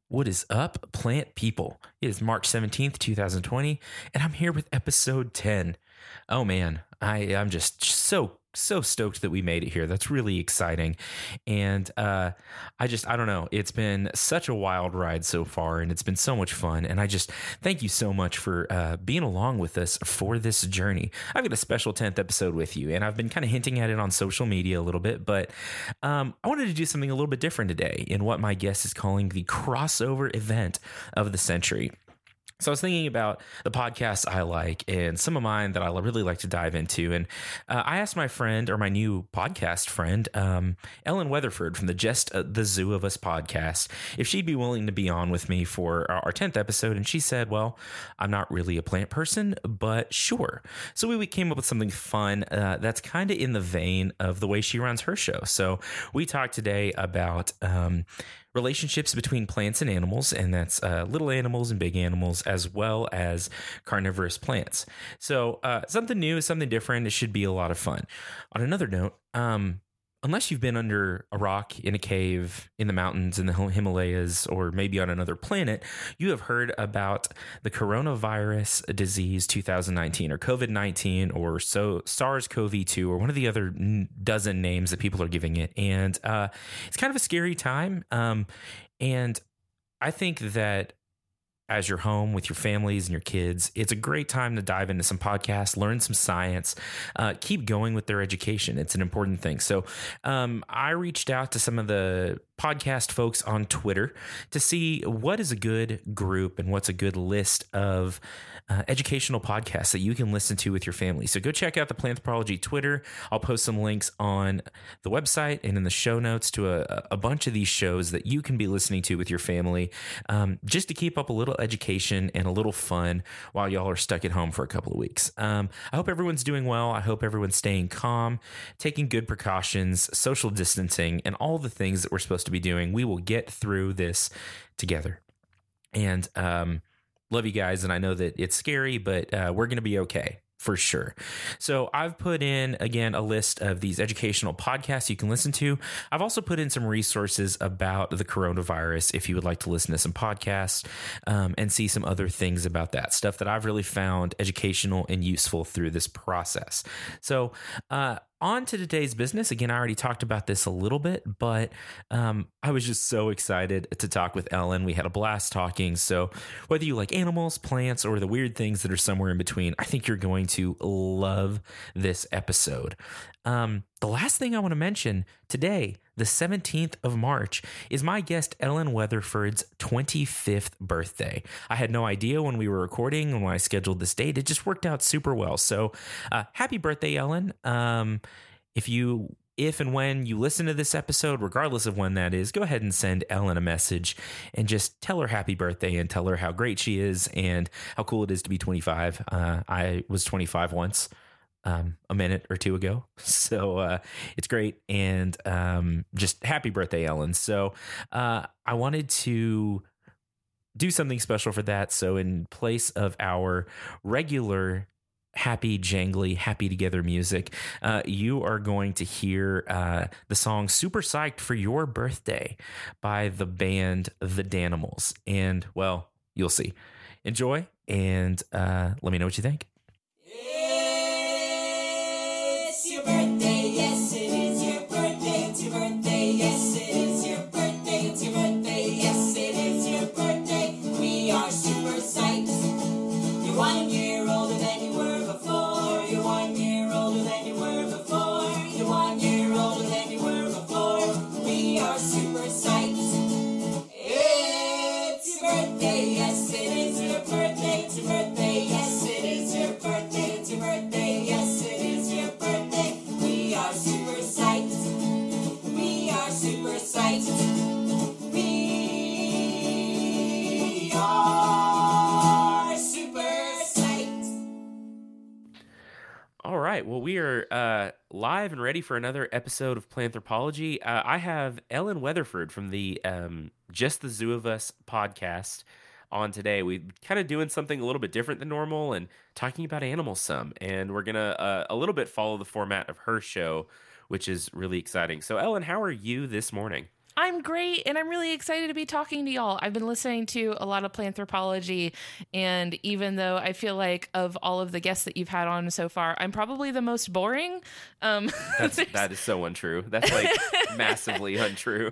What is up, plant people? It is March 17th, 2020, and I'm here with episode 10. Oh man, I'm just so stoked that we made it here. That's really exciting. And I don't know. It's been such a wild ride so far, and it's been so much fun. And I just thank you so much for being along with us for this journey. I've got a special 10th episode with you, and I've been kind of hinting at it on social media a little bit, but I wanted to do something a little bit different today in what my guest is calling the crossover event of the century. So I was thinking about the podcasts I like and some of mine that I really like to dive into. And I asked my friend, or my new podcast friend, Ellen Weatherford from the Just the Zoo of Us podcast, if she'd be willing to be on with me for our 10th episode. And she said, well, I'm not really a plant person, but sure. So we came up with something fun that's kind of in the vein of the way she runs her show. So we talked today about relationships between plants and animals, and that's little animals and big animals, as well as carnivorous plants. So something new, something different. It should be a lot of fun. On another note, unless you've been under a rock in a cave in the mountains in the Himalayas, or maybe on another planet, you have heard about the coronavirus disease 2019, or COVID-19, or SARS-CoV-2, or one of the other dozen names that people are giving it. And it's kind of a scary time. And I think that as you're home with your families and your kids, it's a great time to dive into some podcasts, learn some science, keep going with their education. It's an important thing. So I reached out to some of the podcast folks on Twitter to see what is a good group and what's a good list of educational podcasts that you can listen to with your family. So go check out the Planthropology Twitter. I'll post some links on the website and in the show notes to a bunch of these shows that you can be listening to with your family, just to keep up a little education and a little fun while y'all are stuck at home for a couple of weeks. I hope everyone's doing well. I hope everyone's staying calm, taking good precautions, social distancing, and all the things that we're supposed to be doing. We will get through this together. And love you guys. And I know that it's scary, but we're going to be okay. For sure. So I've put in, again, a list of these educational podcasts you can listen to. I've also put in some resources about the coronavirus if you would like to listen to some podcasts and see some other things about that, stuff that I've really found educational and useful through this process. So on to today's business. Again, I already talked about this a little bit, but I was just so excited to talk with Ellen. We had a blast talking. So whether you like animals, plants, or the weird things that are somewhere in between, I think you're going to love this episode. The last thing I want to mention today, the 17th of March, is my guest Ellen Weatherford's 25th birthday. I had no idea when we were recording and when I scheduled this date. It just worked out super well. So happy birthday, Ellen. If and when you listen to this episode, regardless of when that is, go ahead and send Ellen a message and just tell her happy birthday and tell her how great she is and how cool it is to be 25. I was 25 once. A minute or two ago. So it's great. And just happy birthday, Ellen. So I wanted to do something special for that. So in place of our regular happy, jangly, happy together music, you are going to hear the song Super Psyched for Your Birthday by the band The Danimals. And well, you'll see. Enjoy and let me know what you think. Birthday, yes it is your birthday, it's your birthday, yes it is your birthday, it's your birthday, yes it is your birthday, we are super psyched. You're 1 year older than you were before, you're 1 year older than you were before, you're 1 year older than you were before, we are super psyched. It's your birthday, yes it is your birthday, it's your birthday, yes it is your birthday, it's your birthday, yes it is your birthday. We are super psyched. We are super psyched. We are super psyched. All right. Well, we are live and ready for another episode of Planthropology. I have Ellen Weatherford from the Just the Zoo of Us podcast on today. We're kind of doing something a little bit different than normal and talking about animals some. And we're going to a little bit follow the format of her show, which is really exciting. So, Ellen, how are you this morning? I'm great, and I'm really excited to be talking to y'all. I've been listening to a lot of Planthropology, and even though I feel like of all of the guests that you've had on so far, I'm probably the most boring. That is so untrue. That's like massively untrue.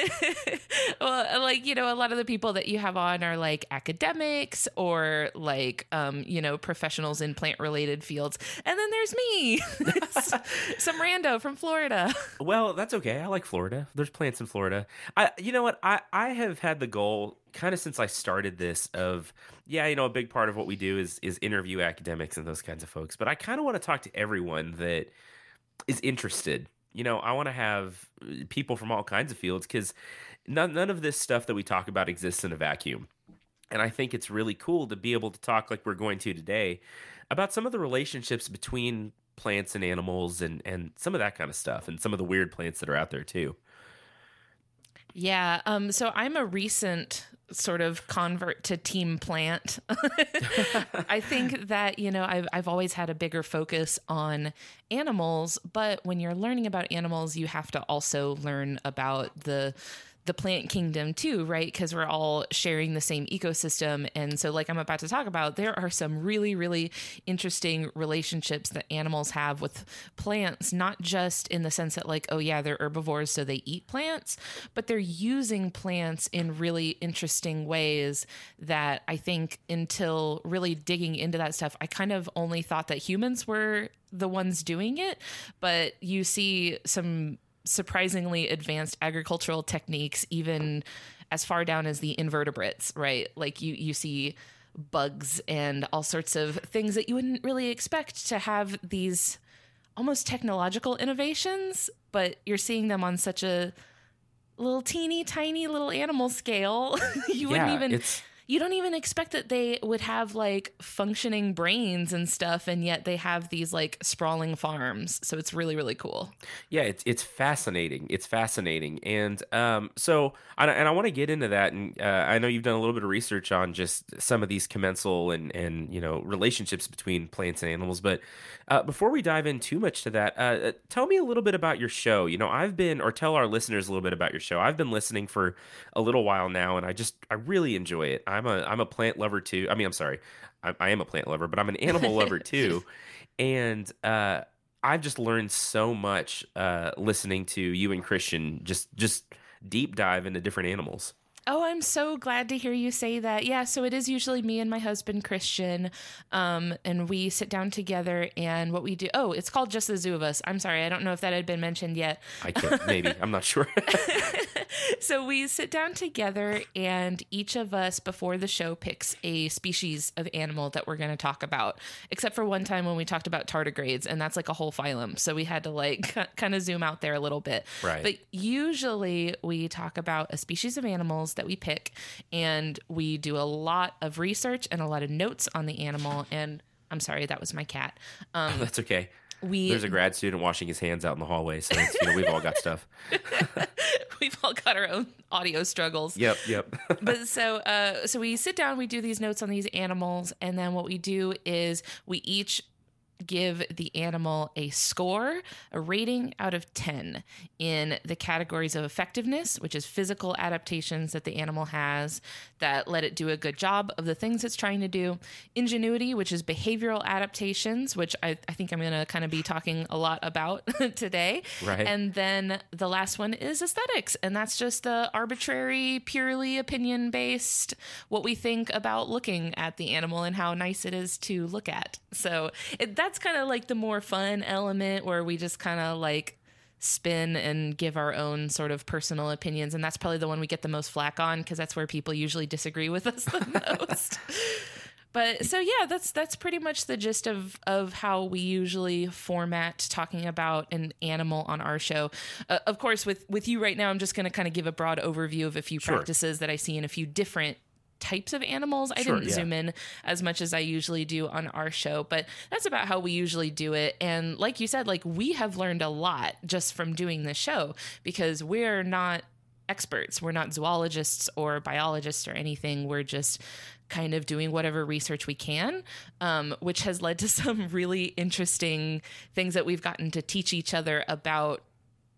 Well, like, a lot of the people that you have on are like academics or like, professionals in plant-related fields. And then there's me, some rando from Florida. Well, that's okay. I like Florida. There's plants in Florida. You know what? I have had the goal kind of since I started this of, a big part of what we do is interview academics and those kinds of folks. But I kind of want to talk to everyone that is interested. I want to have people from all kinds of fields because none of this stuff that we talk about exists in a vacuum. And I think it's really cool to be able to talk like we're going to today about some of the relationships between plants and animals and some of that kind of stuff and some of the weird plants that are out there too. Yeah. So I'm a recent sort of convert to Team Plant. I think that, I've always had a bigger focus on animals, but when you're learning about animals, you have to also learn about the plant kingdom too, right? Because we're all sharing the same ecosystem. And so like I'm about to talk about, there are some really, really interesting relationships that animals have with plants, not just in the sense that like, oh yeah, they're herbivores, so they eat plants, but they're using plants in really interesting ways that I think until really digging into that stuff, I kind of only thought that humans were the ones doing it, but you see some surprisingly advanced agricultural techniques, even as far down as the invertebrates, right? Like you see bugs and all sorts of things that you wouldn't really expect to have these almost technological innovations, but you're seeing them on such a little teeny tiny little animal scale. You don't even expect that they would have like functioning brains and stuff, and yet they have these like sprawling farms. So it's really, really cool. Yeah, it's fascinating. It's fascinating, and so I want to get into that. And I know you've done a little bit of research on just some of these commensal and relationships between plants and animals. But before we dive in too much to that, tell me a little bit about your show. Tell our listeners a little bit about your show. I've been listening for a little while now, and I really enjoy it. I'm a plant lover too. I mean, I'm sorry, I am a plant lover, but I'm an animal lover too, and I've just learned so much listening to you and Christian just deep dive into different animals. Oh, I'm so glad to hear you say that. Yeah, so it is usually me and my husband, Christian, and we sit down together, and what we do... Oh, it's called Just the Zoo of Us. I'm sorry, I don't know if that had been mentioned yet. I can't, maybe. I'm not sure. So we sit down together, and each of us, before the show, picks a species of animal that we're going to talk about, except for one time when we talked about tardigrades, and that's like a whole phylum, so we had to like kind of zoom out there a little bit. Right. But usually we talk about a species of animals that we pick, and we do a lot of research and a lot of notes on the animal. And I'm sorry, that was my cat. That's okay. There's a grad student washing his hands out in the hallway, so it's, we've all got stuff. We've all got our own audio struggles. Yep. But so we sit down, we do these notes on these animals, and then what we do is we each give the animal a score, a rating out of 10 in the categories of effectiveness, which is physical adaptations that the animal has that let it do a good job of the things it's trying to do, ingenuity, which is behavioral adaptations, which I think I'm going to kind of be talking a lot about today. Right. And then the last one is aesthetics, and that's just the arbitrary, purely opinion-based, what we think about looking at the animal and how nice it is to look at. So that's kind of like the more fun element where we just kind of like spin and give our own sort of personal opinions. And that's probably the one we get the most flack on because that's where people usually disagree with us the most. But so, yeah, that's pretty much the gist of how we usually format talking about an animal on our show. Of course, with you right now, I'm just going to kind of give a broad overview of a few practices that I see in a few different types of animals. I didn't zoom in as much as I usually do on our show, but that's about how we usually do it. And like you said, like we have learned a lot just from doing this show because we're not experts. We're not zoologists or biologists or anything. We're just kind of doing whatever research we can, which has led to some really interesting things that we've gotten to teach each other about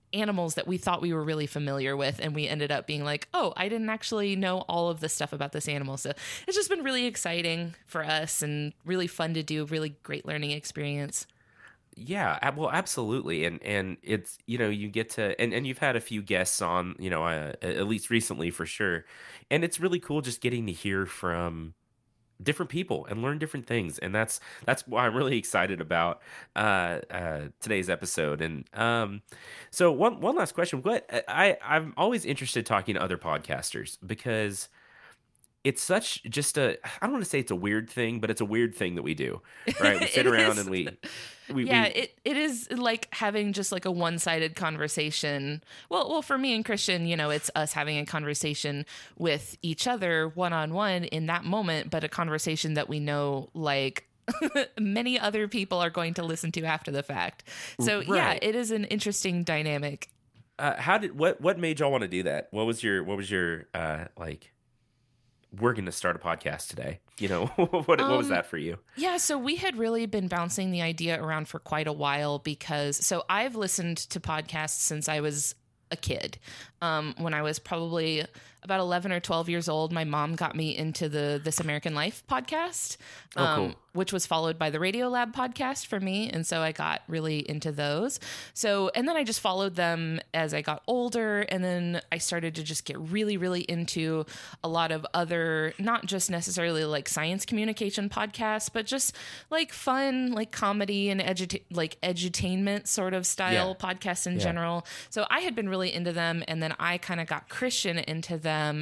animals that we thought we were really familiar with, and we ended up being like, oh, I didn't actually know all of the stuff about this animal. So it's just been really exciting for us and really fun to do, really great learning experience. Yeah, well, absolutely, and it's, you get to, and you've had a few guests on, at least recently for sure, and it's really cool just getting to hear from different people and learn different things, and that's why I'm really excited about today's episode. And so one last question: I'm always interested talking to other podcasters, because it's such just I don't want to say it's a weird thing, but it's a weird thing that we do, right? We sit around is. and we it is like having just like a one-sided conversation. Well, for me and Christian, it's us having a conversation with each other one-on-one in that moment, but a conversation that we know like many other people are going to listen to after the fact. So Right. yeah, it is an interesting dynamic. what made y'all want to do that? What was your like, we're going to start a podcast today? What was that for you? Yeah, so we had really been bouncing the idea around for quite a while, because I've listened to podcasts since I was a kid. When I was probably about 11 or 12 years old, my mom got me into the This American Life podcast, Cool. which was followed by the Radio Lab podcast for me. And so I got really into those. And then I just followed them as I got older. And then I started to just get really, really into a lot of other, not just necessarily like science communication podcasts, but just like fun, like comedy and edutainment sort of style podcasts in general. So I had been really into them. And then I kind of got Christian into them,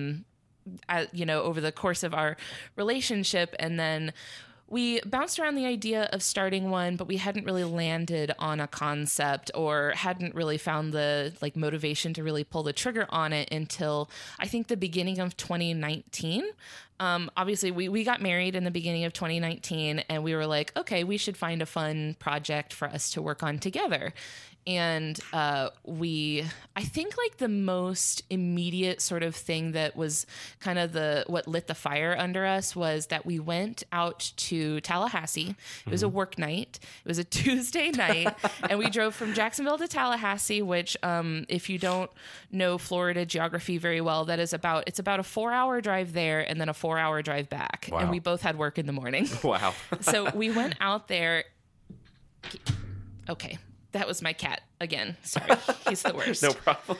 over the course of our relationship. And then we bounced around the idea of starting one, but we hadn't really landed on a concept or hadn't really found the like motivation to really pull the trigger on it until I think the beginning of 2019. Obviously we got married in the beginning of 2019, and we were like, okay, we should find a fun project for us to work on together. And I think like the most immediate sort of thing that was kind of what lit the fire under us was that we went out to Tallahassee. It was a work night. It was a Tuesday night, and we drove from Jacksonville to Tallahassee, which if you don't know Florida geography very well, it's about a 4-hour drive there and then a 4-hour drive back. Wow. And we both had work in the morning. Wow. So we went out there. Okay. That was my cat again. Sorry. He's the worst. No problem.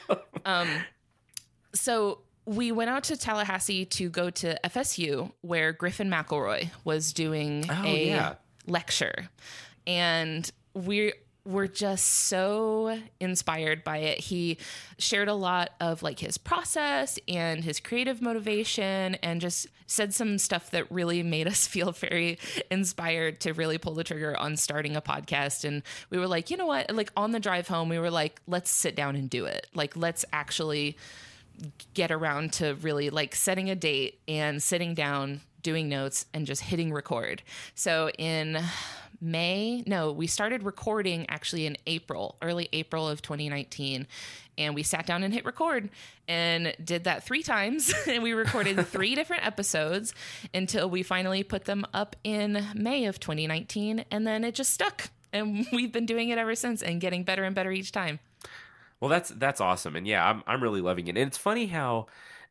So we went out to Tallahassee to go to FSU, where Griffin McElroy was doing a lecture. And we were just so inspired by it. He shared a lot of like his process and his creative motivation, and just said some stuff that really made us feel very inspired to really pull the trigger on starting a podcast. And we were like, you know what? Like on the drive home, we were like, let's sit down and do it. Like, let's actually get around to really like setting a date and sitting down, doing notes, and just hitting record. So in we started recording actually in early April of 2019. And we sat down and hit record and did that 3 times. And we recorded 3 different episodes until we finally put them up in May of 2019. And then it just stuck. And we've been doing it ever since and getting better and better each time. Well, that's awesome. And yeah, I'm really loving it. And it's funny how,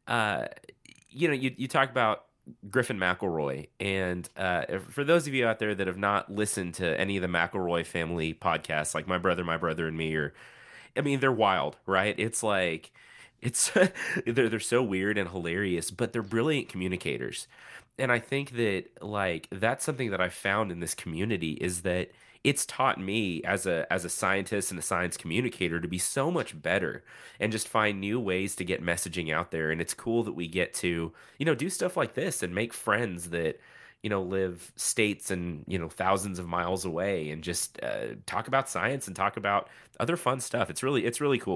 you talk about Griffin McElroy, and for those of you out there that have not listened to any of the McElroy family podcasts, like My Brother and Me, they're wild, right? It's like, they're so weird and hilarious, but they're brilliant communicators. And I think that like that's something that I found in this community, is that it's taught me as a scientist and a science communicator to be so much better and just find new ways to get messaging out there. And it's cool that we get to, do stuff like this and make friends that, live states and, thousands of miles away, and just talk about science and talk about other fun stuff. It's really cool.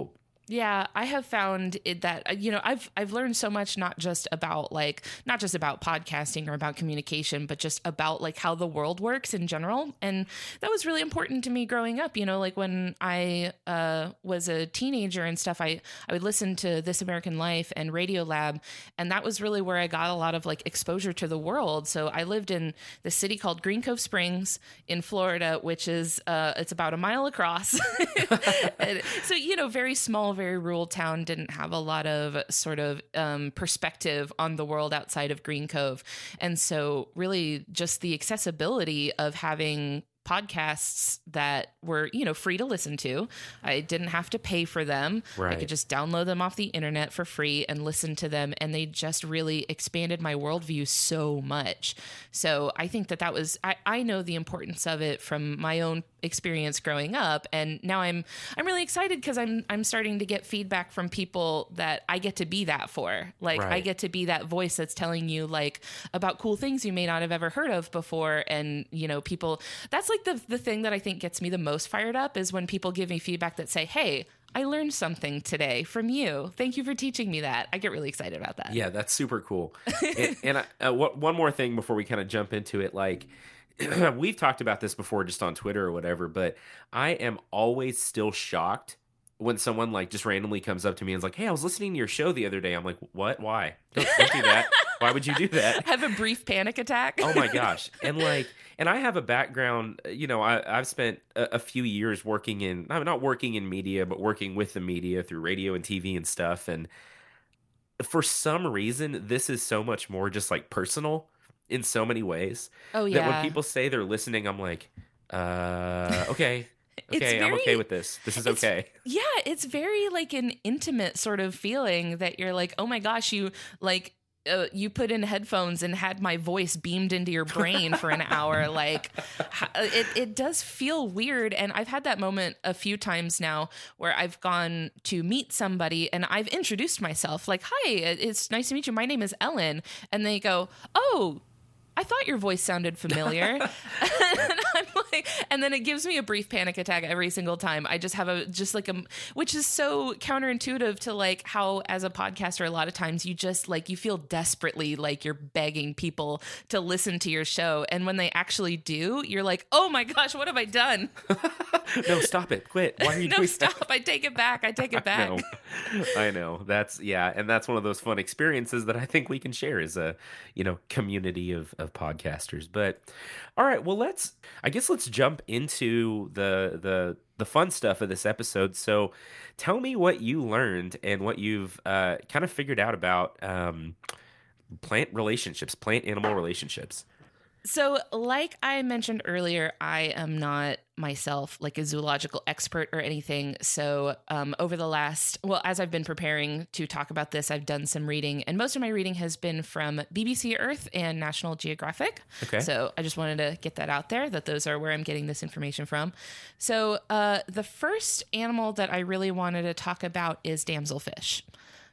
Yeah, I have found it that I've learned so much not just about podcasting or about communication, but just about like how the world works in general. And that was really important to me growing up. Like when I was a teenager and stuff, I would listen to This American Life and Radiolab, and that was really where I got a lot of like exposure to the world. So I lived in the city called Green Cove Springs in Florida, which is it's about a mile across. And so very small, very rural town, didn't have a lot of sort of perspective on the world outside of Green Cove. And so really just the accessibility of having podcasts that were, free to listen to. I didn't have to pay for them. Right. I could just download them off the internet for free and listen to them. And they just really expanded my worldview so much. So I think that was, I know the importance of it from my own experience growing up. And now I'm really excited because I'm starting to get feedback from people that I get to be that for. Like Right. I get to be that voice that's telling you like about cool things you may not have ever heard of before. And, people, that's like the thing that I think gets me the most fired up is when people give me feedback that say, hey, I learned something today from you. Thank you for teaching me that. I get really excited about that. Yeah, that's super cool. and one more thing before we kind of jump into it, like we've talked about this before just on Twitter or whatever, but I am always still shocked when someone like just randomly comes up to me and is like, hey, I was listening to your show the other day. I'm like, what? Why? Don't do that. Why would you do that? Have a brief panic attack. Oh my gosh. And I have a background, I've spent a few years I'm not working in media, but working with the media through radio and TV and stuff. And for some reason, this is so much more just like personal in so many ways. Oh yeah. That when people say they're listening, I'm like, okay. Okay, I'm okay with this. This is okay. Yeah, it's very like an intimate sort of feeling that you're like, oh my gosh, you like you put in headphones and had my voice beamed into your brain for an hour. Like it does feel weird. And I've had that moment a few times now where I've gone to meet somebody and I've introduced myself like, hi, it's nice to meet you. My name is Ellen. And they go, oh, I thought your voice sounded familiar. And I'm like, and then it gives me a brief panic attack every single time. I just have which is so counterintuitive to like how as a podcaster, a lot of times you just like, you feel desperately like you're begging people to listen to your show. And when they actually do, you're like, oh my gosh, what have I done? No, stop it. Quit. Why are you No, doing stop. that? I take it back. I know. And that's one of those fun experiences that I think we can share as a, community of podcasters. But all right, well, let's jump into the fun stuff of this episode. So tell me what you learned and what you've kind of figured out about plant animal relationships. So like I mentioned earlier, I am not myself like a zoological expert or anything. So over the as I've been preparing to talk about this, I've done some reading, and most of my reading has been from BBC Earth and National Geographic. Okay. So I just wanted to get that out there, that those are where I'm getting this information from. So the first animal that I really wanted to talk about is damselfish.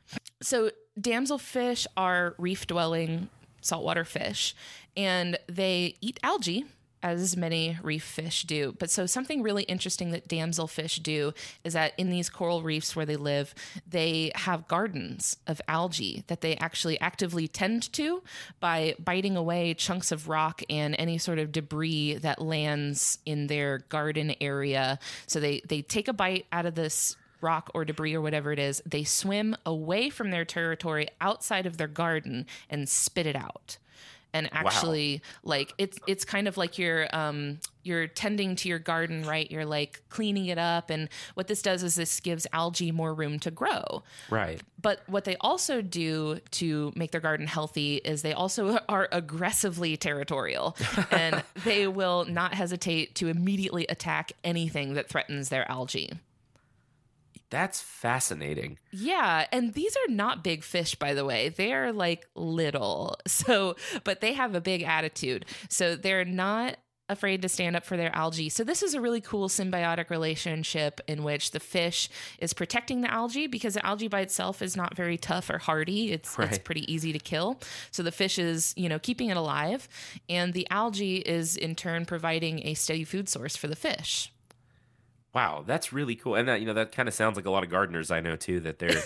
So damselfish are reef-dwelling saltwater fish, and they eat algae, as many reef fish do. But so something really interesting that damselfish do is that in these coral reefs where they live, they have gardens of algae that they actually actively tend to by biting away chunks of rock and any sort of debris that lands in their garden area. So they take a bite out of this rock or debris or whatever it is, they swim away from their territory outside of their garden and spit it out. And actually, like it's kind of like you're tending to your garden, right? You're like cleaning it up, and what this does is this gives algae more room to grow. Right. But what they also do to make their garden healthy is they also are aggressively territorial, and they will not hesitate to immediately attack anything that threatens their algae. That's fascinating. Yeah, and these are not big fish, by the way. They are like little. So, but they have a big attitude. So they're not afraid to stand up for their algae. So this is a really cool symbiotic relationship in which the fish is protecting the algae, because the algae by itself is not very tough or hardy. It's pretty easy to kill. So the fish is, keeping it alive, and the algae is in turn providing a steady food source for the fish. Wow, that's really cool. And that, that kind of sounds like a lot of gardeners I know too, that they're,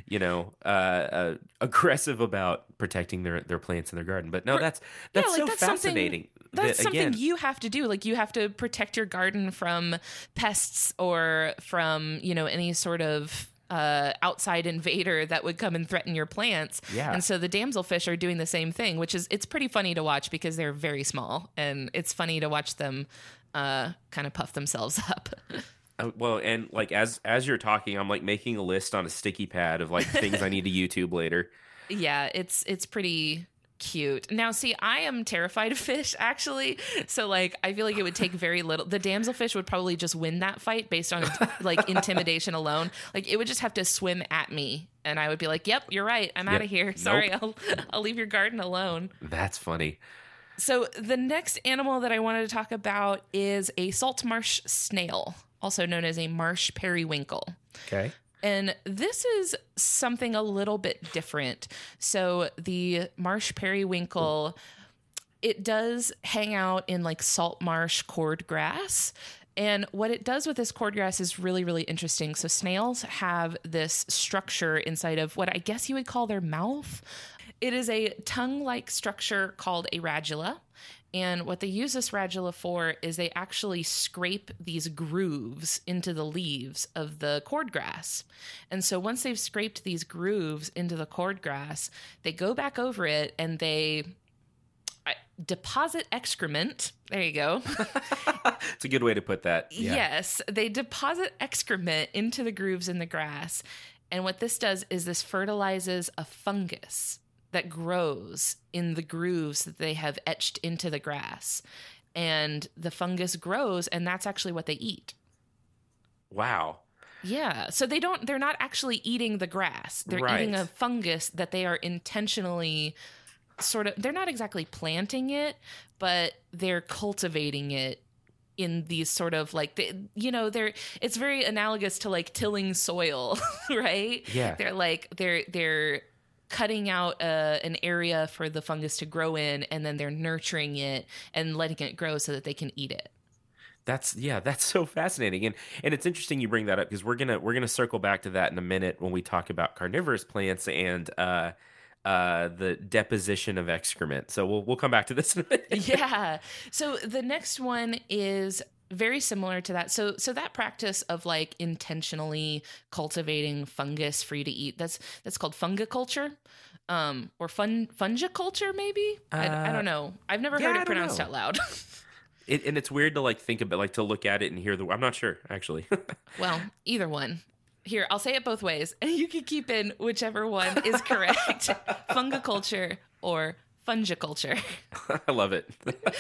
aggressive about protecting their plants in their garden. But no, that's so fascinating. That's something again, you have to do. Like, you have to protect your garden from pests or from, any sort of outside invader that would come and threaten your plants. Yeah. And so the damselfish are doing the same thing, it's pretty funny to watch because they're very small, and it's funny to watch them kind of puff themselves up. well, and like as you're talking, I'm like making a list on a sticky pad of like things I need to YouTube later. Yeah, it's pretty cute. Now, see, I am terrified of fish, actually. So, like, I feel like it would take very little. The damselfish would probably just win that fight based on, like, intimidation alone. Like, it would just have to swim at me, and I would be like, yep, you're right. I'm out of here. Sorry, Nope. I'll leave your garden alone. That's funny. So, the next animal that I wanted to talk about is a salt marsh snail, also known as a marsh periwinkle. Okay. And this is something a little bit different. So the marsh periwinkle, it does hang out in like salt marsh cordgrass. And what it does with this cordgrass is really, really interesting. So snails have this structure inside of what I guess you would call their mouth. It is a tongue-like structure called a radula. And what they use this radula for is they actually scrape these grooves into the leaves of the cordgrass. And so once they've scraped these grooves into the cordgrass, they go back over it and they deposit excrement. There you go. It's a good way to put that. Yeah. Yes, they deposit excrement into the grooves in the grass. And what this does is this fertilizes a fungus that grows in the grooves that they have etched into the grass. And the fungus grows, and that's actually what they eat. Wow. Yeah. So they're not actually eating the grass. They're Right. eating a fungus that they are intentionally they're not exactly planting it, but they're cultivating it in these sort of like, it's very analogous to like tilling soil, right? Yeah. They're cutting out an area for the fungus to grow in, and then they're nurturing it and letting it grow so that they can eat it. That's so fascinating, and it's interesting you bring that up because we're gonna circle back to that in a minute when we talk about carnivorous plants and the deposition of excrement. So we'll come back to this in a minute. Yeah. So the next one is very similar to that. So that practice of like intentionally cultivating fungus for you to eat, that's called fungiculture, or fungiculture maybe. I don't know. I've never heard it pronounced out loud. And it's weird to like think about, like to look at it and hear I'm not sure actually. Well, either one. Here, I'll say it both ways, and you can keep in whichever one is correct. Fungiculture or fungiculture. I love it.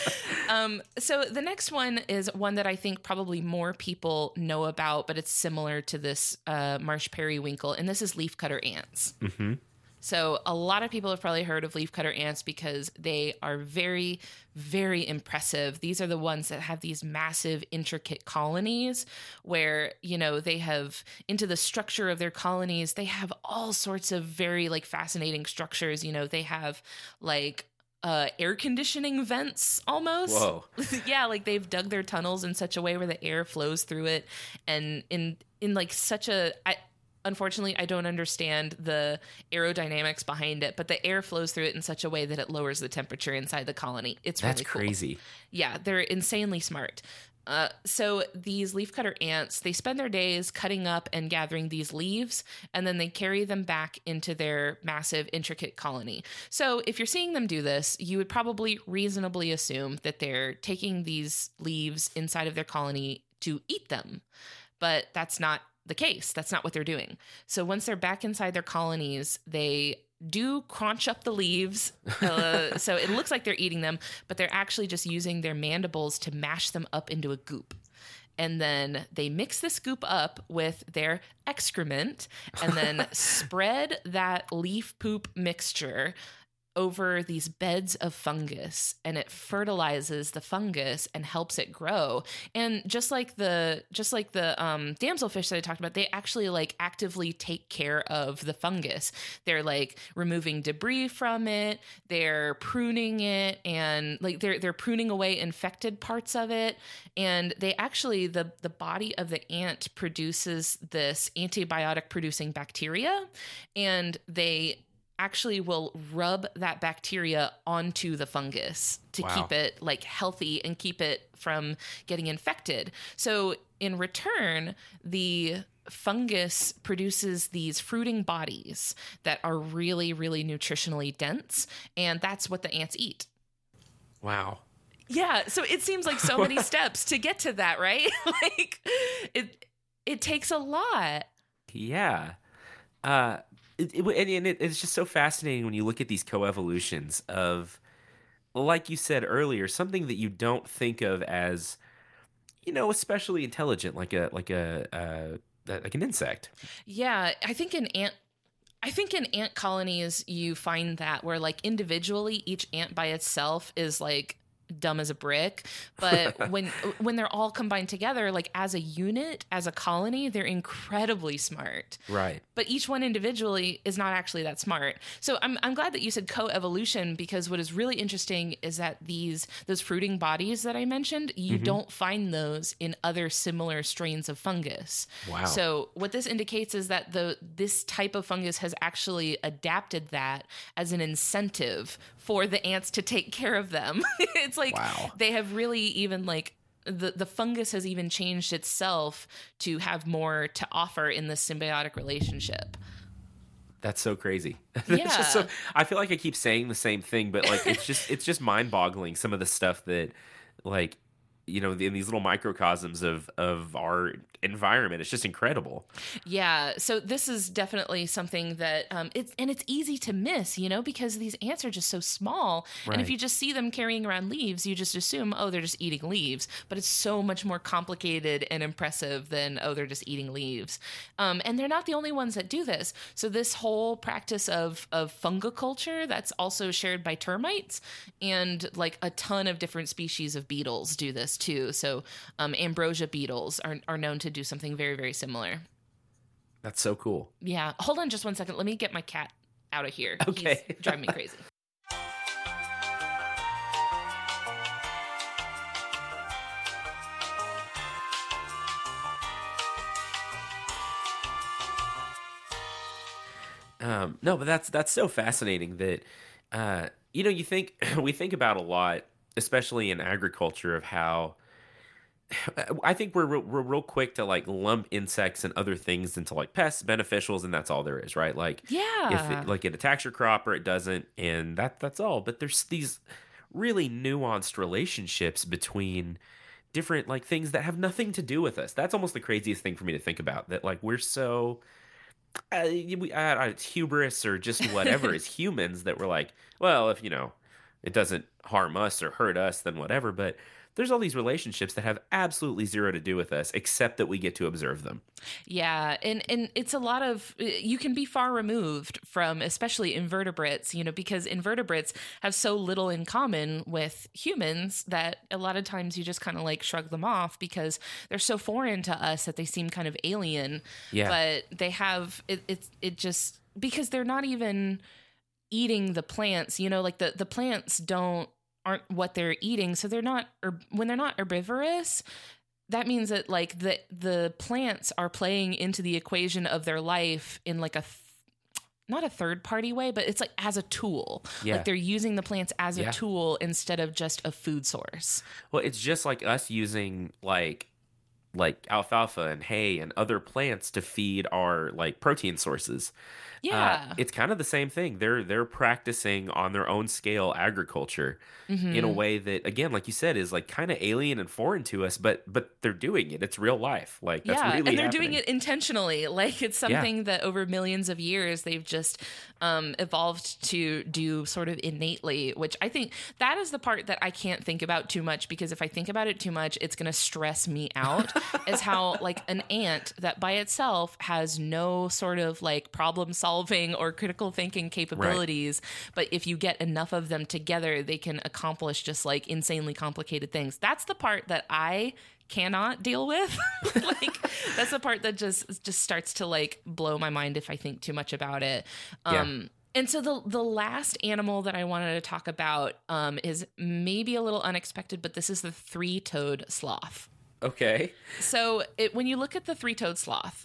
So the next one is one that I think probably more people know about, but it's similar to this marsh periwinkle, and this is leafcutter ants. Mm-hmm. So a lot of people have probably heard of leafcutter ants because they are very, very impressive. These are the ones that have these massive, intricate colonies where, they have, into the structure of their colonies, they have all sorts of very like fascinating structures. They have like air conditioning vents almost. Whoa. Yeah, like they've dug their tunnels in such a way where the air flows through it, and in like such a unfortunately, I don't understand the aerodynamics behind it, but the air flows through it in such a way that it lowers the temperature inside the colony. It's That's really cool. crazy. Yeah, they're insanely smart. So these leafcutter ants, they spend their days cutting up and gathering these leaves, and then they carry them back into their massive, intricate colony. So if you're seeing them do this, you would probably reasonably assume that they're taking these leaves inside of their colony to eat them. But that's not the case. That's not what they're doing. So once they're back inside their colonies, they do crunch up the leaves. So it looks like they're eating them, but they're actually just using their mandibles to mash them up into a goop. And then they mix this goop up with their excrement and then spread that leaf poop mixture over these beds of fungus, and it fertilizes the fungus and helps it grow. And just like the damselfish that I talked about, they actually like actively take care of the fungus. They're like removing debris from it, they're pruning it, and like they're pruning away infected parts of it. And they actually, the body of the ant produces this antibiotic producing bacteria, and they actually will rub that bacteria onto the fungus to keep it like healthy and keep it from getting infected. So in return, the fungus produces these fruiting bodies that are really, really nutritionally dense, and that's what the ants eat. Wow. Yeah, so it seems like so many steps to get to that, right? Like it takes a lot. Yeah. It's just so fascinating when you look at these coevolutions of, like you said earlier, something that you don't think of as, especially intelligent, like an insect. Yeah, I think in ant colonies you find that where like individually each ant by itself is like dumb as a brick, but when they're all combined together, like as a unit, as a colony, they're incredibly smart. Right. But each one individually is not actually that smart. So I'm glad that you said coevolution, because what is really interesting is that those fruiting bodies that I mentioned, you don't find those in other similar strains of fungus. Wow. So what this indicates is that this type of fungus has actually adapted that as an incentive for the ants to take care of them. It's like they have really even like the fungus has even changed itself to have more to offer in this symbiotic relationship. That's so crazy. Yeah. I feel like I keep saying the same thing, but like it's just mind-boggling, some of the stuff that, like, in these little microcosms of our environment. It's just incredible. Yeah. So this is definitely something that it's easy to miss, because these ants are just so small. Right. And if you just see them carrying around leaves, you just assume, oh, they're just eating leaves. But it's so much more complicated and impressive than, oh, they're just eating leaves. And they're not the only ones that do this. So this whole practice of fungiculture, that's also shared by termites, and like a ton of different species of beetles do this too. So ambrosia beetles are known to do something very, very similar. That's so cool. Yeah. Hold on just one second. Let me get my cat out of here. Okay. He's driving me crazy. No, but that's so fascinating that, you think we think about a lot, especially in agriculture, of how I think we're real quick to like lump insects and other things into like pests, beneficials, and that's all there is, right? Like, yeah, if it attacks your crop or it doesn't, and that's all. But there's these really nuanced relationships between different like things that have nothing to do with us. That's almost the craziest thing for me to think about. That like we're so it's hubris or just whatever as humans that we're like, well, if it doesn't harm us or hurt us, then whatever. But there's all these relationships that have absolutely zero to do with us, except that we get to observe them. Yeah. And it's a lot of, you can be far removed from, especially invertebrates, because invertebrates have so little in common with humans that a lot of times you just kind of like shrug them off because they're so foreign to us that they seem kind of alien. Yeah. But they have, it just, because they're not even eating the plants, like the plants aren't what they're eating. So they're not, when they're not herbivorous, that means that like the plants are playing into the equation of their life in like not a third party way, but it's like as a tool. Yeah. Like they're using the plants as a tool instead of just a food source. Well, it's just like us using like alfalfa and hay and other plants to feed our like protein sources. Yeah. It's kind of the same thing. They're practicing on their own scale agriculture in a way that, again, like you said, is like kind of alien and foreign to us, but they're doing it. It's real life. Like that's really and they're happening. doing it intentionally. Like it's something that over millions of years they've just evolved to do sort of innately, which I think that is the part that I can't think about too much, because if I think about it too much, it's going to stress me out. is how like an ant that by itself has no sort of like problem solving or critical thinking capabilities, but if you get enough of them together, they can accomplish just like insanely complicated things. That's the part that I cannot deal with. Like that's the part that just starts to like blow my mind if I think too much about it. And so the last animal that I wanted to talk about is maybe a little unexpected, but this is the three-toed sloth. Okay. So when you look at the three-toed sloth,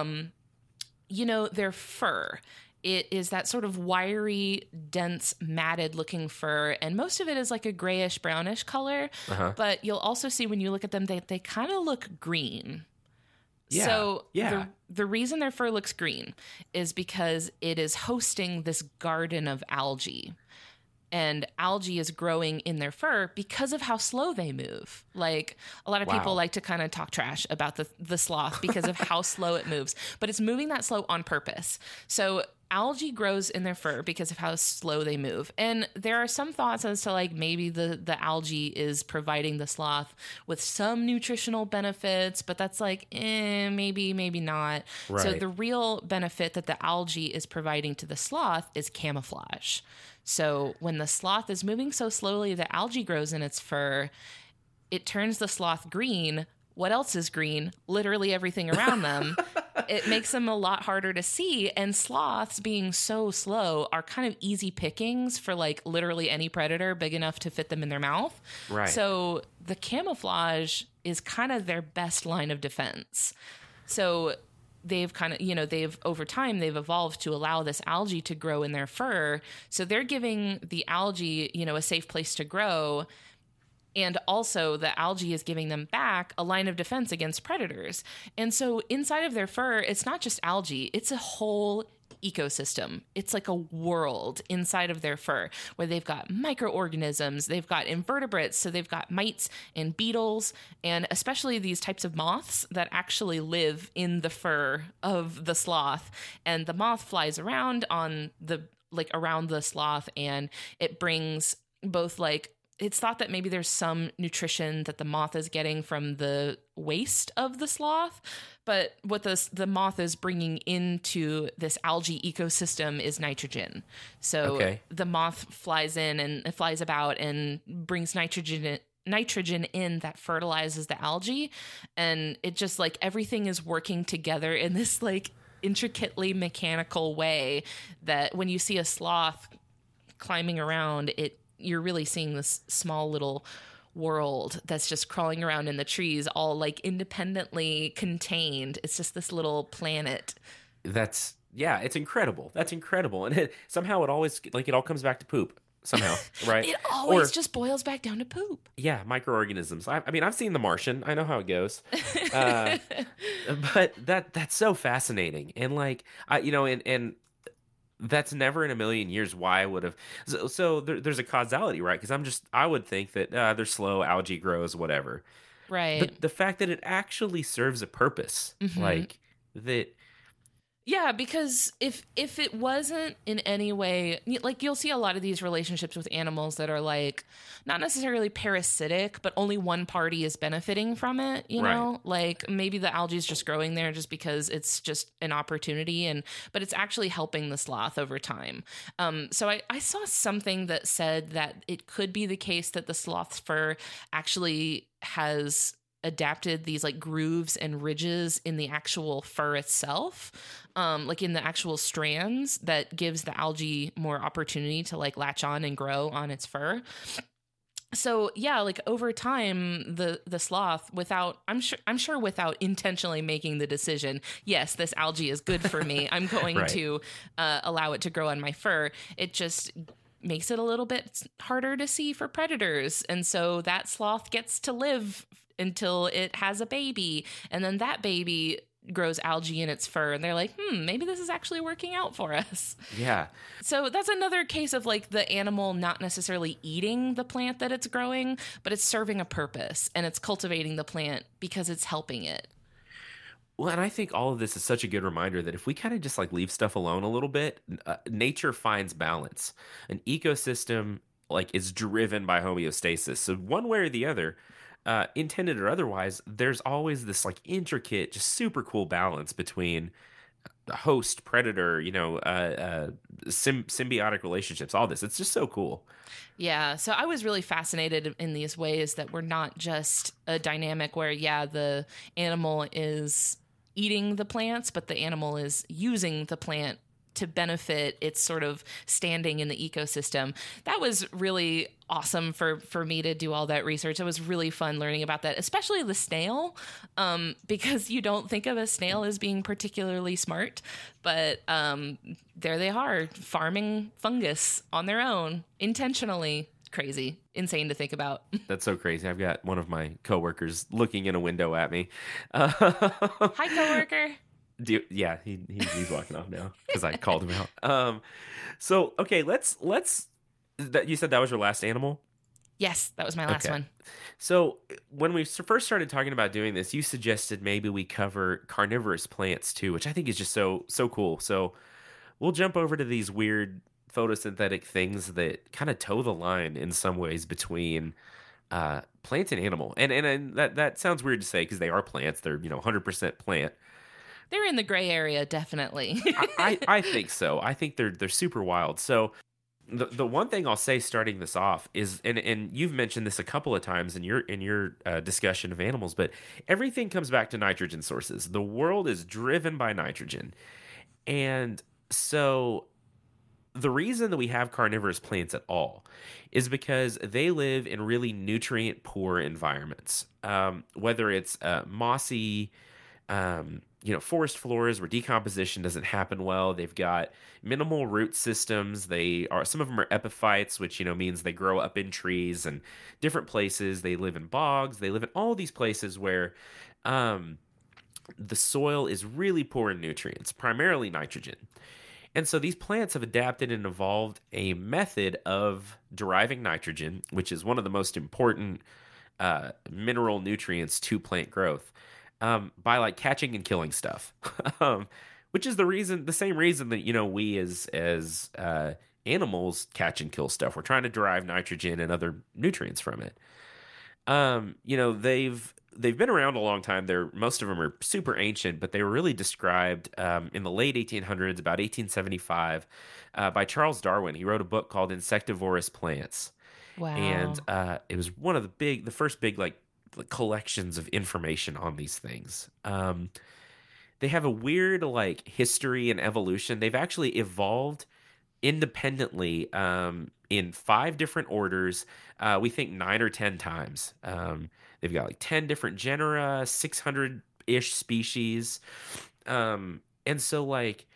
you know, their fur, it is that sort of wiry, dense, matted looking fur. And most of it is like a grayish, brownish color. But you'll also see when you look at them, they kind of look green. Yeah. So yeah. The reason their fur looks green is because it is hosting this garden of algae. And algae is growing in their fur because of how slow they move. Like a lot of people like to kind of talk trash about the sloth because of how slow it moves, but it's moving that slow on purpose. So algae grows in their fur because of how slow they move. And there are some thoughts as to like maybe the algae is providing the sloth with some nutritional benefits, but that's like, maybe not. Right. So the real benefit that the algae is providing to the sloth is camouflage. So when the sloth is moving so slowly, the algae grows in its fur, it turns the sloth green. What else is green? Literally everything around them. It makes them a lot harder to see. And sloths, being so slow, are kind of easy pickings for like literally any predator big enough to fit them in their mouth. Right. So the camouflage is kind of their best line of defense. So they've kind of, you know, over time, they've evolved to allow this algae to grow in their fur. So they're giving the algae, you know, a safe place to grow. And also the algae is giving them back a line of defense against predators. And so inside of their fur, it's not just algae, it's a whole ecosystem. It's like a world inside of their fur where they've got microorganisms, they've got invertebrates, so they've got mites and beetles, and especially these types of moths that actually live in the fur of the sloth. And the moth flies around around the sloth, and it brings both like, it's thought that maybe there's some nutrition that the moth is getting from the waste of the sloth, but what the moth is bringing into this algae ecosystem is nitrogen. So the moth flies in and it flies about and brings nitrogen in that fertilizes the algae, and it just like everything is working together in this like intricately mechanical way that when you see a sloth climbing around, you're really seeing this small little world that's just crawling around in the trees, all like independently contained. It's just this little planet. It's incredible. That's incredible. And somehow it always, like, it all comes back to poop somehow, right? It always just boils back down to poop. Yeah, microorganisms. I mean, I've seen The Martian. I know how it goes. But that's so fascinating. And like, and that's never in a million years why I would have. So there's a causality, right? Because I would think that they're slow, algae grows, whatever. Right. But the fact that it actually serves a purpose, like that. Yeah, because if it wasn't in any way, like you'll see a lot of these relationships with animals that are like not necessarily parasitic, but only one party is benefiting from it, you know? Like maybe the algae is just growing there just because it's just an opportunity, but it's actually helping the sloth over time. So I saw something that said that it could be the case that the sloth's fur actually has adapted these like grooves and ridges in the actual fur itself, like in the actual strands, that gives the algae more opportunity to like latch on and grow on its fur. So yeah, like over time, the sloth, I'm sure without intentionally making the decision, yes, this algae is good for me, I'm going to allow it to grow on my fur. It just makes it a little bit harder to see for predators, and so that sloth gets to live until it has a baby, and then that baby grows algae in its fur, and they're like, maybe this is actually working out for us. Yeah. So that's another case of like the animal not necessarily eating the plant that it's growing, but it's serving a purpose, and it's cultivating the plant because it's helping it. Well, and I think all of this is such a good reminder that if we kind of just like leave stuff alone a little bit, nature finds balance. An ecosystem like is driven by homeostasis. So one way or the other, intended or otherwise, there's always this like intricate, just super cool balance between the host, predator, symbiotic relationships, all this. It's just so cool. Yeah, so I was really fascinated in these ways that we're not just a dynamic where, yeah, the animal is eating the plants, but the animal is using the plant to benefit its sort of standing in the ecosystem. That was really awesome for me to do all that research. It was really fun learning about that, especially the snail, because you don't think of a snail as being particularly smart, but there they are, farming fungus on their own, intentionally. Crazy, insane to think about. That's so crazy. I've got one of my coworkers looking in a window at me. Hi, coworker. He's walking off now because I called him out. So okay, let's. You said that was your last animal? Yes, that was my last one. So when we first started talking about doing this, you suggested maybe we cover carnivorous plants too, which I think is just so cool. So we'll jump over to these weird photosynthetic things that kind of toe the line in some ways between plant and animal. And that sounds weird to say because they are plants. They're 100% plant. They're in the gray area, definitely. I think so. I think they're super wild. So the one thing I'll say starting this off is, and you've mentioned this a couple of times in your discussion of animals, but everything comes back to nitrogen sources. The world is driven by nitrogen. And so the reason that we have carnivorous plants at all is because they live in really nutrient poor environments. Whether it's mossy, forest floors where decomposition doesn't happen well. They've got minimal root systems. Some of them are epiphytes, which means they grow up in trees and different places. They live in bogs. They live in all these places where the soil is really poor in nutrients, primarily nitrogen. And so these plants have adapted and evolved a method of deriving nitrogen, which is one of the most important mineral nutrients to plant growth, by like catching and killing stuff, which is the same reason that we as animals catch and kill stuff. We're trying to derive nitrogen and other nutrients from it. They've been around a long time. Most of them are super ancient, but they were really described in the late 1800s, about 1875, by Charles Darwin. He wrote a book called Insectivorous Plants. Wow. And it was one of the first big collections of information on these things. They have a weird history and evolution. They've actually evolved independently in 5 different orders. We think 9 or 10 times. They've got 10 different genera, 600-ish species. And so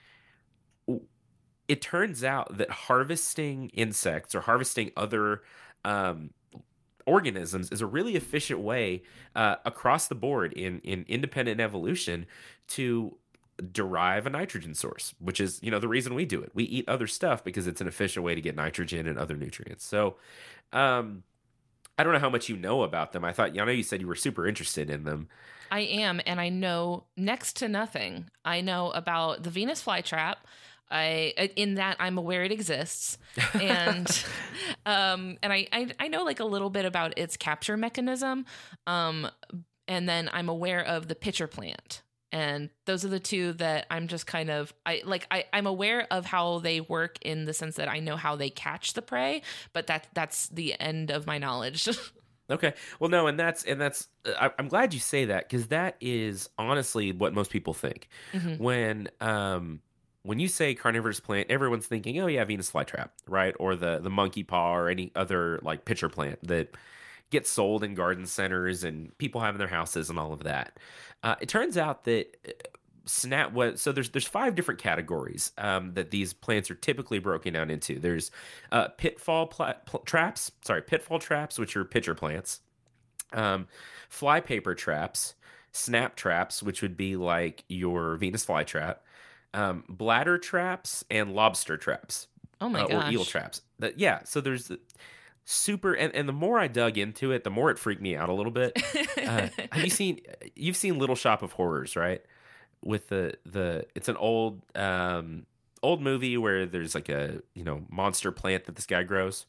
it turns out that harvesting insects or harvesting other organisms is a really efficient way across the board in independent evolution to derive a nitrogen source, which is the reason we do it. We eat other stuff because it's an efficient way to get nitrogen and other nutrients. So I don't know how much you know about them. I know you said you were super interested in them. I am, and I know next to nothing. I know about the Venus flytrap. In that I'm aware it exists, and I know a little bit about its capture mechanism, and then I'm aware of the pitcher plant, and those are the two that I'm just kind of I'm aware of how they work in the sense that I know how they catch the prey, but that's the end of my knowledge. Okay. Well, no, and that's I'm glad you say that because that is honestly what most people think. Mm-hmm. When you say carnivorous plant, everyone's thinking, oh yeah, Venus flytrap, right? Or the monkey paw or any other pitcher plant that gets sold in garden centers and people have in their houses and all of that. It turns out that so there's 5 different categories that these plants are typically broken down into. There's pitfall traps, which are pitcher plants, flypaper traps, snap traps, which would be like your Venus flytrap, bladder traps, and lobster traps. Oh my gosh. Or eel traps. So there's super, and the more I dug into it, the more it freaked me out a little bit. You've seen Little Shop of Horrors, right? With it's an old movie where there's a monster plant that this guy grows.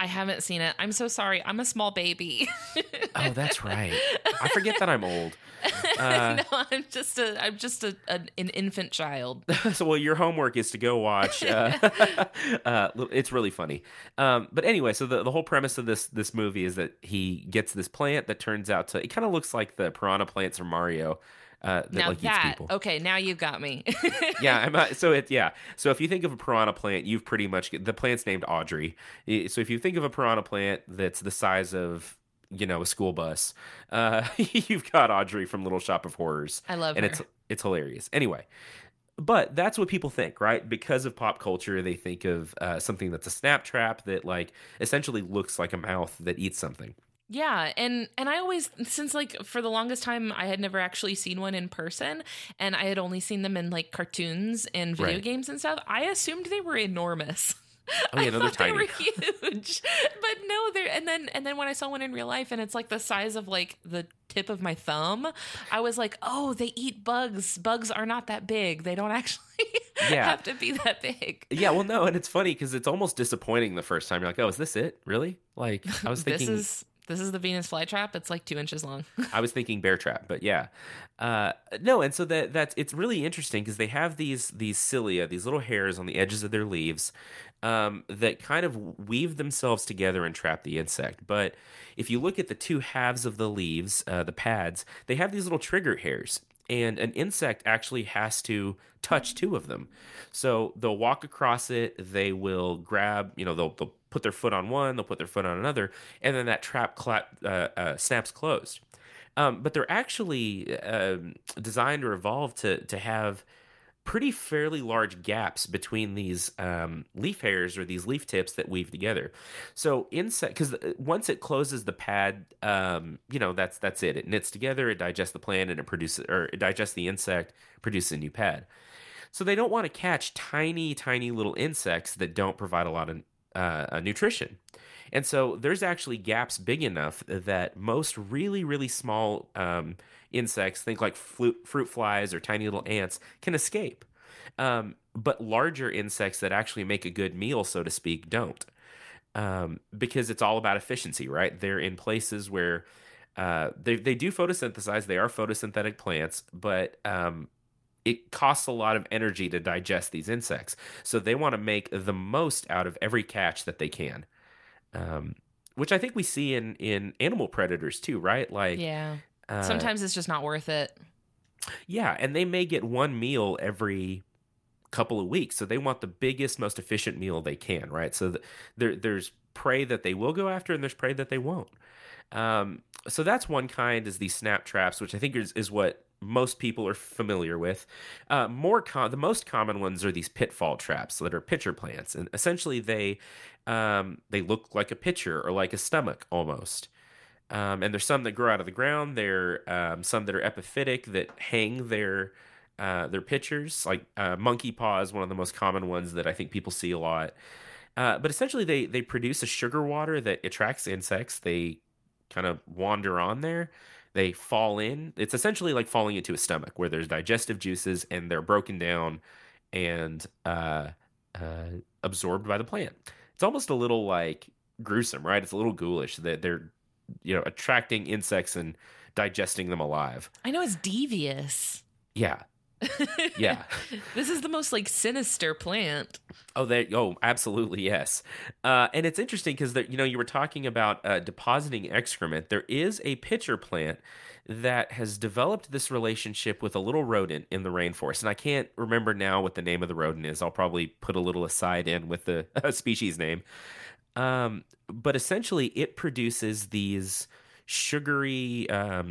I haven't seen it. I'm so sorry. I'm a small baby. Oh, that's right. I forget that I'm old. No, I'm just an infant child. So, well, your homework is to go watch. It's really funny. But anyway, so the whole premise of this movie is that he gets this plant that turns out to, it kind of looks like the piranha plants from Mario. That Now like eats that, people. okay, now you got me. Yeah, so if you think of a piranha plant, you've pretty much, the plant's named Audrey. So if you think of a piranha plant that's the size of, a school bus, you've got Audrey from Little Shop of Horrors. I love and her. it's hilarious. Anyway, but that's what people think, right? Because of pop culture, they think of something that's a snap trap that like essentially looks like a mouth that eats something. Yeah, and I always, since like for the longest time I had never actually seen one in person, and I had only seen them in like cartoons and video Right. games and stuff, I assumed they were enormous. Oh yeah, no, they're I thought they tiny. were huge, but no, they're and then when I saw one in real life and it's like the size of like the tip of my thumb, I was like, oh, they eat bugs. Bugs are not that big. They don't actually Yeah. have to be that big. Yeah, well, no, and it's funny because it's almost disappointing the first time. You're like, oh, is this it? Really? Like, I was thinking, This is the Venus flytrap. It's like 2 inches long. I was thinking bear trap, but yeah, no. And so that's it's really interesting because they have these cilia, these little hairs on the edges of their leaves, that kind of weave themselves together and trap the insect. But if you look at the two halves of the leaves, the pads, they have these little trigger hairs. And an insect actually has to touch two of them. So they'll walk across it, they will grab, they'll put their foot on one, they'll put their foot on another, and then that trap snaps closed. But they're actually designed or evolved to have pretty fairly large gaps between these leaf hairs or these leaf tips that weave together. So because once it closes the pad, that's it. It knits together, it digests the plant, and it digests the insect, produces a new pad. So they don't want to catch tiny, tiny little insects that don't provide a lot of nutrition. And so there's actually gaps big enough that most really, really small insects, think like fruit flies or tiny little ants, can escape. But larger insects that actually make a good meal, so to speak, don't. Because it's all about efficiency, right? They're in places where they do photosynthesize. They are photosynthetic plants, but it costs a lot of energy to digest these insects. So they want to make the most out of every catch that they can. Which I think we see in animal predators too, right? Like, Yeah. Sometimes it's just not worth it. yeah, and they may get one meal every couple of weeks, so they want the biggest, most efficient meal they can, right? So there's prey that they will go after, and there's prey that they won't. So that's one kind, is these snap traps, which I think is what most people are familiar with. The most common ones are these pitfall traps that are pitcher plants, and essentially they look like a pitcher or like a stomach almost. And there's some that grow out of the ground. There some that are epiphytic that hang their pitchers. Like monkey paw is one of the most common ones that I think people see a lot. But essentially, they produce a sugar water that attracts insects. They kind of wander on there. They fall in. It's essentially like falling into a stomach where there's digestive juices and they're broken down and absorbed by the plant. It's almost a little like gruesome, right? It's a little ghoulish that they're attracting insects and digesting them alive. I know it's devious. Yeah. Yeah. This is the most like sinister plant. Oh, absolutely, yes. And it's interesting because you were talking about depositing excrement. There is a pitcher plant that has developed this relationship with a little rodent in the rainforest, and I can't remember now what the name of the rodent is. I'll probably put a little aside in with the species name. But essentially, it produces these sugary